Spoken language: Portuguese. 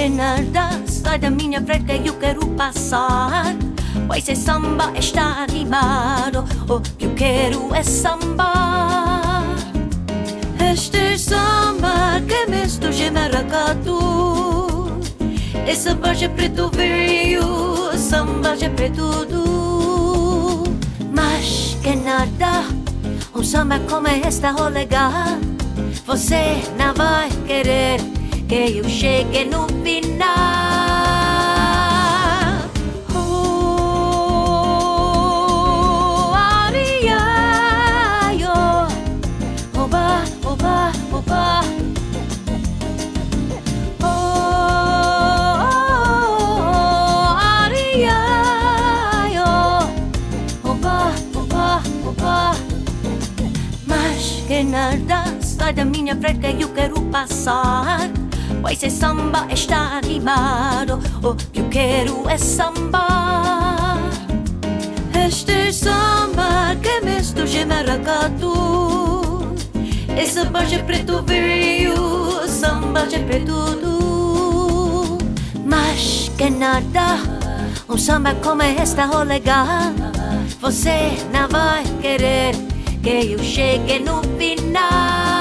que nada, sai da minha frente que eu quero passar. Pois esse samba está animado, o que eu quero é sambar. Este samba que me estou gemeracatu. Esse samba é preto veio, samba é preto do. Mas que nada, um samba como este é legal. Você não vai querer que eu chegue no final. Oh, ariaio, oba, oba, oba. Oh, ariaio, oba, oba, oba. Mas que nada, sai da minha frente que eu quero passar. Pois esse samba está animado, o que eu quero é sambar. Este samba que me estou gemeracatu. Esse samba é preto veio, samba é preto do. Mas que nada, um samba como este é legal. Você não vai querer que eu chegue no final.